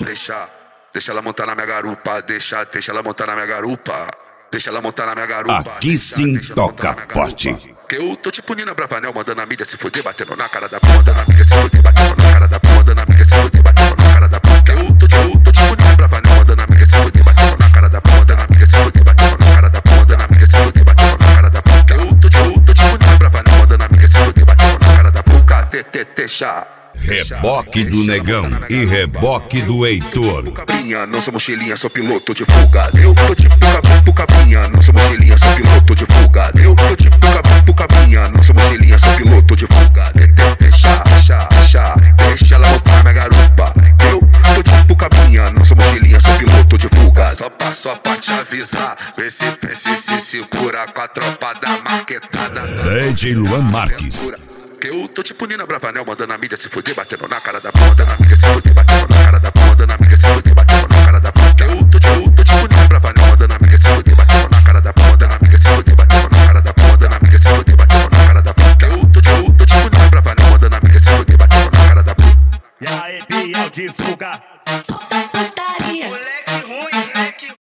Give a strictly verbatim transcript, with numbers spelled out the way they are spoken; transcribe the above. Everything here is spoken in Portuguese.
Deixa, deixa ela montar na minha garupa, deixa, deixa ela montar na minha garupa. Deixa ela montar na minha garupa. Aqui deixa, sim deixa toca forte. Que eu tô tipo Nina Bravanel, mandando a mídia se fuder, batendo na cara da p***, mandando a mídia se fuder, batendo na cara da p***, mandando a mídia se fuder, batendo na cara da p***. Que eu tô, eu tô tipo Nina Bravanel, mandando a mídia se fuder, batendo na cara da p***, mandando a mídia se fuder, batendo na cara da p***, mandando a mídia se fuder, batendo na cara da p***. Que eu tô, eu tô tipo Nina Bravanel, mandando a mídia se fuder, batendo na cara da p***. T T T chá. Reboque do Negão e reboque do Heitor. Cabrinha, não sou mochilinha, sou piloto de fuga. Eu tô tipo capu cabrinha, não sou mochilinha, sou piloto de fuga. Eu tô tipo capu cabrinha, não sou mochilinha, sou piloto de fuga. Deixa, chá, chá, deixa ela montar na minha garupa. Eu tô tipo cabrinha, não sou mochilinha, sou piloto de fuga. Só pra, só pra te avisar, vê se pense se segura com a tropa da marquetada. D J Luan Marques. Que eu tô tipo Nina Bravanel, mandando a mídia se fuder, batendo na cara da p***, mandando a mídia se fuder, batendo na cara da p***, mandando a mídia se fuder, batendo na cara da p***. Que eu tô, eu tô tipo Nina Bravanel, mandando a mídia se fuder, batendo na cara da p***, mandando a mídia se fuder, batendo na cara da p***, mandando a mídia se fuder, batendo na cara da p***. Que eu tô, eu tô tipo Nina Bravanel, mandando a mídia se fuder, batendo na cara da p***. E aí, Biel de fuga. Solta a putaria.